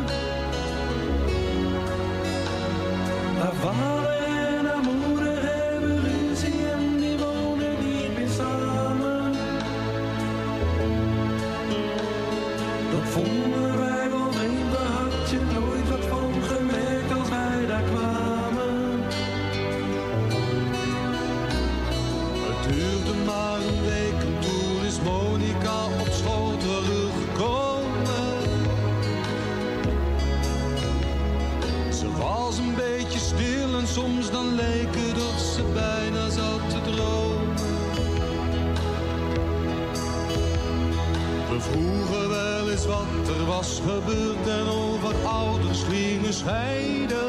Haar vader en haar moeder hebben ruzie en die wonen niet meer samen. Dat vonden wij wel vreemd, daar had je nooit wat van gemerkt als wij daar kwamen. Het duurde maar een week en toen is Monica op school teruggekomen. Ze was een beetje stil en soms dan leek het of ze bijna zat te dromen. We vroegen wel eens wat er was gebeurd en over ouders gingen scheiden.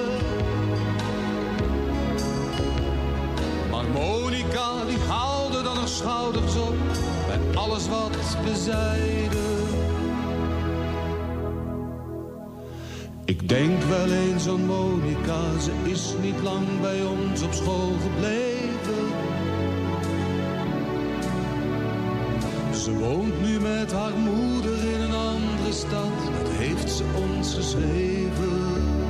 Maar Monica die haalde dan haar schouders op bij alles wat we zeiden. Ik denk wel eens aan Monica, ze is niet lang bij ons op school gebleven. Ze woont nu met haar moeder in een andere stad, dat heeft ze ons geschreven.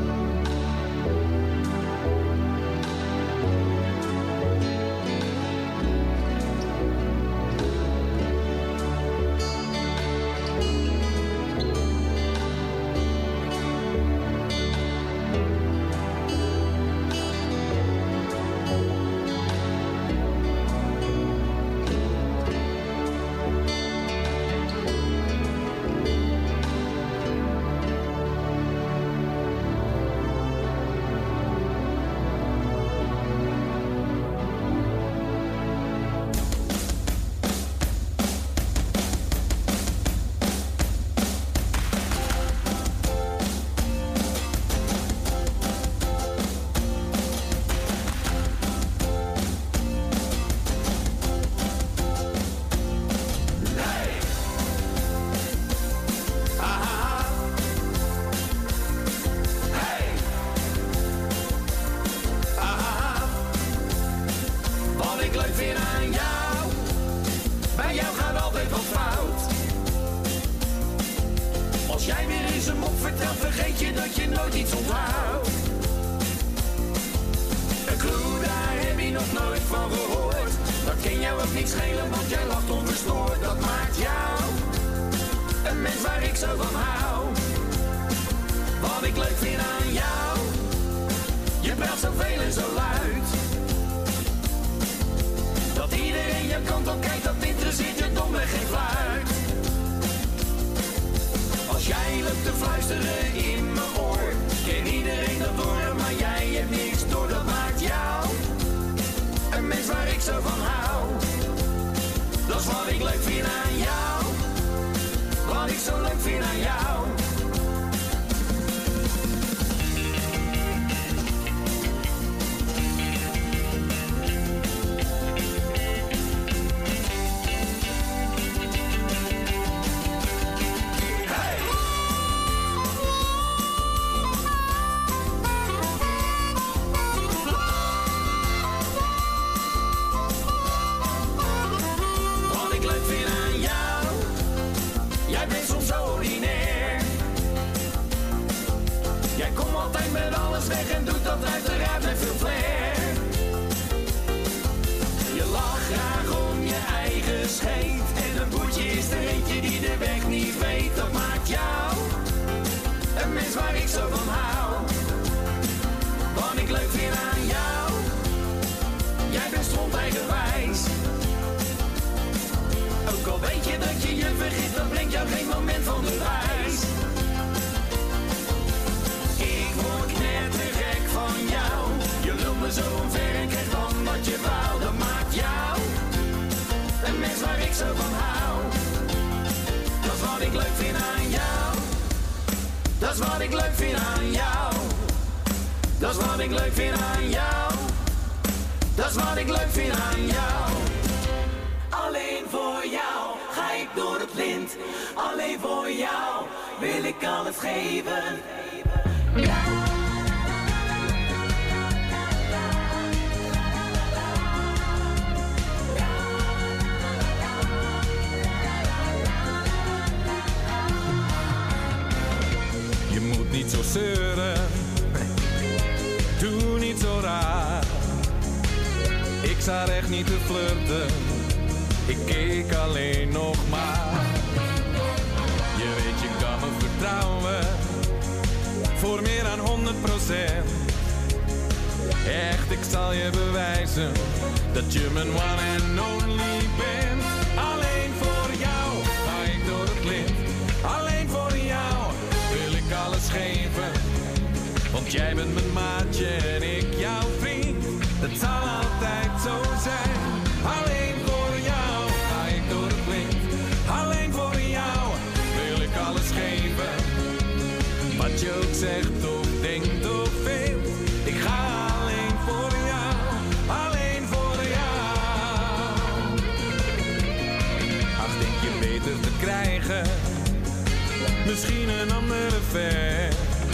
Misschien een andere ver.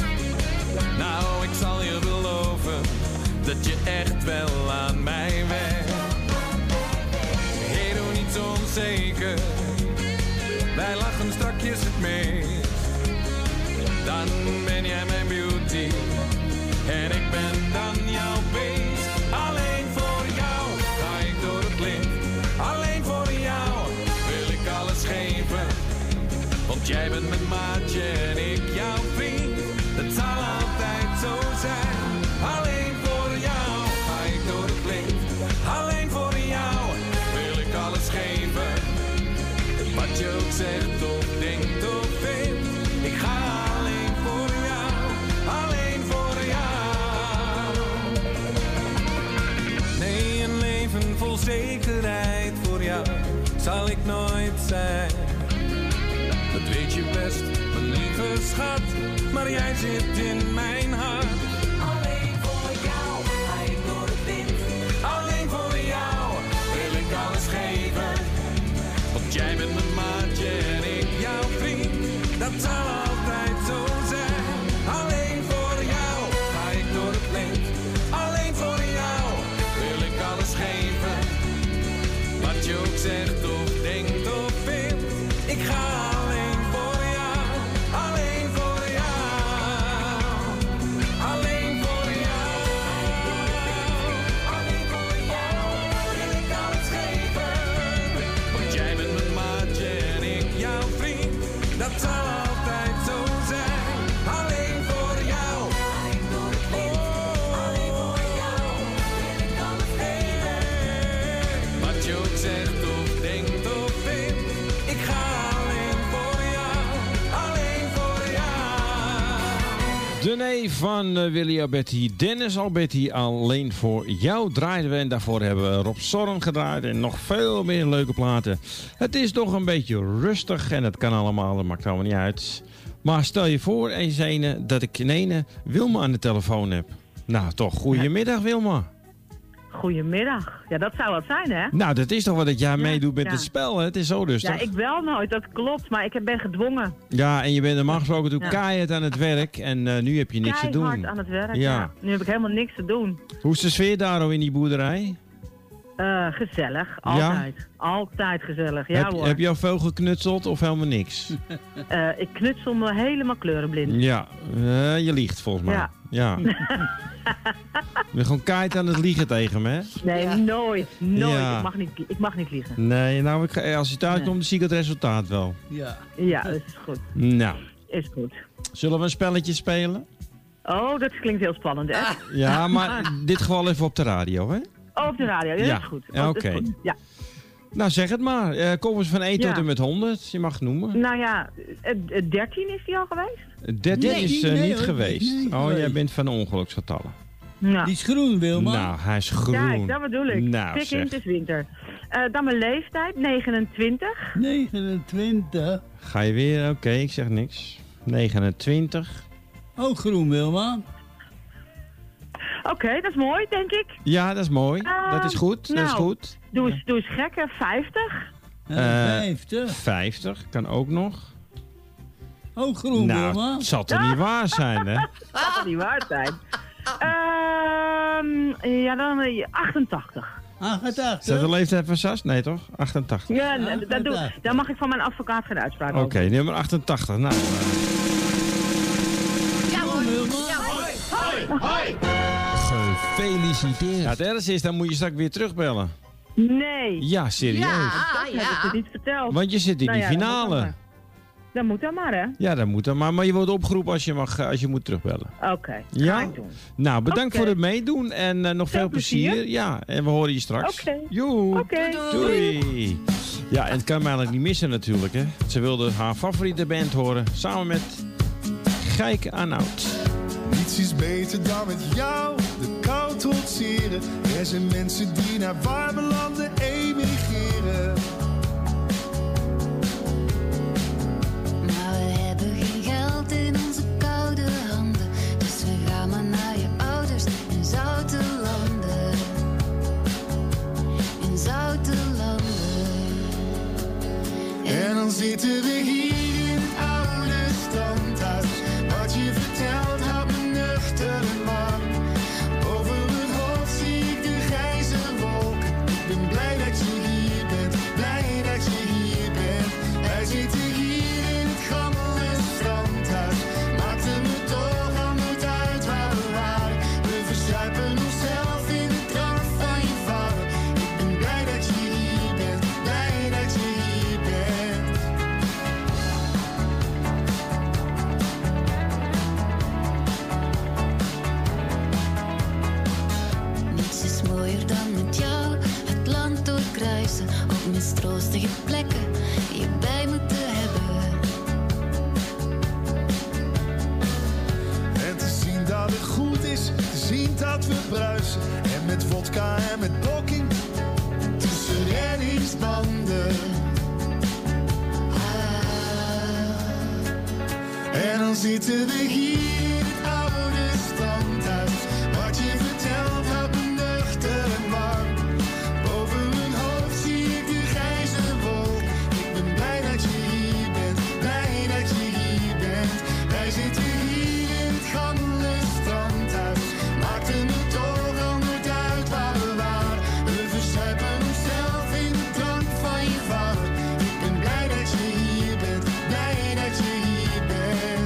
Nou, ik zal je beloven dat je echt wel aan mij werkt. Hey, doe niet zo onzeker, dan ben jij mijn beauty. En ik ben dan jouw beest. Alleen voor jou ga ik door het licht. Alleen voor jou wil ik alles geven. Want jij bent mijn maatje en ik jouw vriend. Dat zal altijd zo zijn. Alleen voor jou ga ik door het licht. Alleen voor jou wil ik alles geven. Wat je ook zegt of denkt of vindt. Ik ga alleen voor jou. Alleen voor jou. Nee, een leven vol zekerheid voor jou zal ik nooit zijn. Dat weet je best, mijn lieve schat, maar jij zit in mijn hart. Alleen voor jou ga ik door het wind. Alleen voor jou wil ik alles geven. Want jij bent mijn maatje en ik jouw vriend. Dat zal altijd zo zijn. Alleen voor jou ga ik door het wind. Alleen voor jou wil ik alles geven. Wat je ook zegt of denkt of vindt. Ik ga alleen voor jou. Alleen voor jou. Alleen voor jou. Alleen voor jou wil ik alles geven. Want jij bent mijn maatje en ik jouw vriend. Dat zal altijd zo zijn. Alleen voor jou. Alleen voor jou wil ik alles geven. Wat je ook zegt of denkt of vindt. Ik ga alleen voor jou. Alleen voor jou. De neef van Willy Alberti, Dennis Alberti, alleen voor jou draaiden we. En daarvoor hebben we Rob Zorn gedraaid en nog veel meer leuke platen. Het is nog een beetje rustig en het kan allemaal, dat maakt allemaal niet uit. Maar stel je voor eens ene dat ik een Wilma aan de telefoon heb. Nou toch, goedemiddag Wilma. Goedemiddag. Ja, dat zou wat zijn, hè? Nou, dat is toch wat dat jij meedoet met het spel, hè? Het is zo rustig. Ja, ik wel nooit, dat klopt, maar ik ben gedwongen. Ja, en je bent normaal gesproken natuurlijk keihard aan het werk en nu heb je niks te doen. Keihard aan het werk, ja. Nu heb ik helemaal niks te doen. Hoe is de sfeer daar in die boerderij? Gezellig, altijd. Ja? Altijd gezellig, ja hoor. Heb je al veel geknutseld of helemaal niks? Ik knutsel me helemaal kleurenblind. Ja, je liegt volgens mij. Ja. Je bent gewoon keihard aan het liegen tegen me, hè? Nee, nooit. Ja. Ik mag niet liegen. Nee, nou, als je thuis komt, dan zie ik het resultaat wel. Ja, dat is goed. Nou. Is goed. Zullen we een spelletje spelen? Oh, dat klinkt heel spannend, hè? Ja, maar in dit geval even op de radio, hè? Oh, op de radio, ja, dat is goed. Oké. Ja. Nou, zeg het maar. Kom eens van 1 tot en met 100. Je mag het noemen. Nou ja, 13 is die al geweest? 13 is niet geweest. Nee, jij bent van de ongeluksgetallen. Nou. Die is groen, Wilma. Nou, hij is groen. Kijk, dat bedoel ik. Nou, Tik in, het is winter. Dan mijn leeftijd, 29. 29. Ga je weer? Oké, ik zeg niks. 29. Ook groen, Wilma. Oké, dat is mooi, denk ik. Ja, dat is mooi. Dat is goed. Nou, dat is goed. Doe eens gekke, 50. 50, kan ook nog. Ook groen, Wilma. Nou, het zal toch niet waar zijn, hè? Het zal toch niet waar zijn. Ja, dan 88. 88? Is dat de leeftijd van Sas? Nee, toch? 88. Ja, daar mag ik van mijn advocaat geen uitspraak over. Oké, nummer 88. Nou. Ja hoor, Wilma. Hoi. Gefeliciteerd. Ja, het ergste is, dan moet je straks weer terugbellen. Nee. Ja, serieus. Dat heb ik je niet verteld. Want je zit in die finale. Dat moet dan maar, hè? Ja, dat moet dan maar. Maar je wordt opgeroepen als je moet terugbellen. Oké, ja? ga ik doen. Nou, bedankt voor het meedoen en nog veel plezier. Ja, en we horen je straks. Oké. Joe. Doei. Ja, en het kan mij eigenlijk niet missen natuurlijk, hè. Ze wilde haar favoriete band horen, samen met Gijke Arnoud. Niets is beter dan met jou de kou trotseren. Er zijn mensen die naar warme landen emigreren. Maar we hebben geen geld in onze koude handen. Dus we gaan maar naar je ouders in zoute landen. In zoute landen. En dan zitten we hier in het oude standhuis. Wat je vertelt houdt me nuchter en warm. Over mijn hoofd zie ik de grijze wolken. Ik ben blij dat je hier bent, blij dat je hier bent. Wij zitten hier in het gammele strandhuis. Maakt er mistroostige plekken je bij moeten hebben. En te zien dat het goed is, te zien dat we bruisen. En met vodka en met blokking tussen reddingsbanden. En dan zitten we hier in het oude standhuis. Wat je vertelt houdt me nuchter en warm. Boven mijn hoofd zie ik de grijze wolk. Ik ben blij dat je hier bent, blij dat je hier bent. Wij zitten hier in het gammele strandhuis. Maakte me toch al nooit uit waar we waren. We verzuipen onszelf in de drank van je vader. Ik ben blij dat je hier bent, blij dat je hier bent.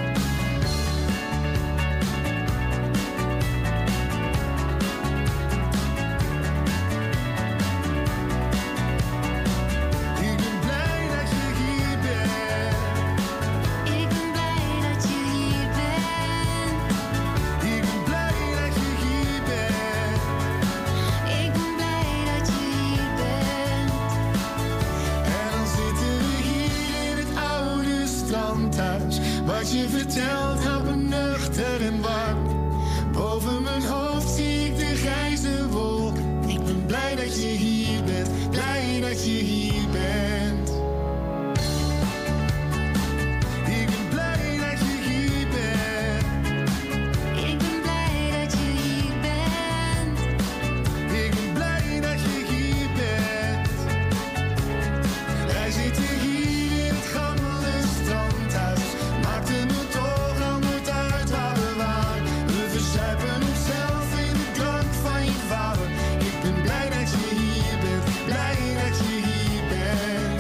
Ik ben blij dat je hier bent. Ik ben blij dat je hier bent. Ik ben blij dat je hier bent. Ik ben blij dat je hier bent. En dan zitten we hier in het oude strandhuis. Wat je vertelt houdt me nuchter en warm. Boven mijn hoofd zie ik de grijze wolk. Ik ben blij dat je hier bent, blij dat je hier bent. Ik ben blij dat je hier bent. Ik ben blij dat je hier bent. Ik ben blij dat je hier bent. Wij zitten hier in het gammele strandhuis. Maakte me toch al nooit uit waar we waren. We verzuipen onszelf in de drank van je vader. Ik ben blij dat je hier bent, blij dat je hier bent.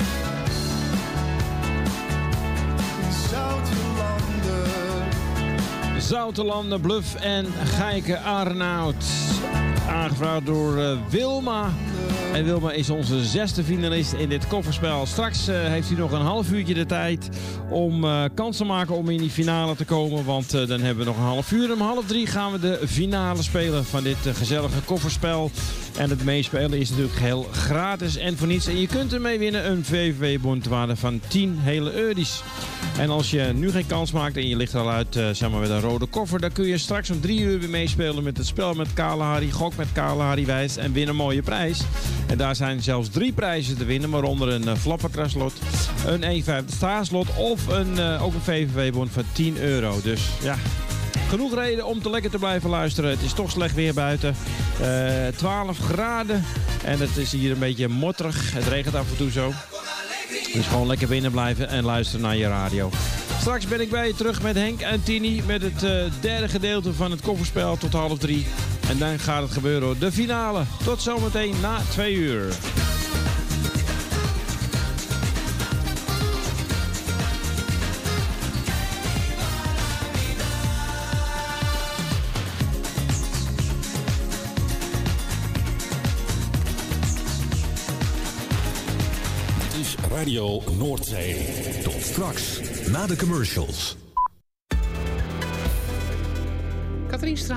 Zoute landen. Zoutelanden, Bluff en Gijke Arnoud. Aangevraagd door Wilma. En Wilma is onze 6e finalist in dit kofferspel. Straks heeft hij nog een half uurtje de tijd om kans te maken om in die finale te komen. Want dan hebben we nog een half uur. Om 2:30 gaan we de finale spelen van dit gezellige kofferspel. En het meespelen is natuurlijk heel gratis en voor niets. En je kunt ermee winnen een VVV-bon te waarde van 10 hele euro's. En als je nu geen kans maakt en je ligt er al uit zeg maar met een rode koffer, dan kun je straks om 3 uur weer meespelen met het spel met Kale Harry. Gok met Kale Harry wijs en win een mooie prijs. En daar zijn zelfs 3 prijzen te winnen, waaronder een flapperkraslot, een 1,50 staarslot of ook een VVV-bon van 10 euro. Dus ja, genoeg reden om te lekker te blijven luisteren. Het is toch slecht weer buiten. 12 graden en het is hier een beetje motterig. Het regent af en toe zo. Dus gewoon lekker binnen blijven en luisteren naar je radio. Straks ben ik bij je terug met Henk en Tini met het derde gedeelte van het kofferspel tot 2:30. En dan gaat het gebeuren, de finale. Tot zometeen na 2 uur. Radio Noordzee. Tot straks, na de commercials. Katrien Straat.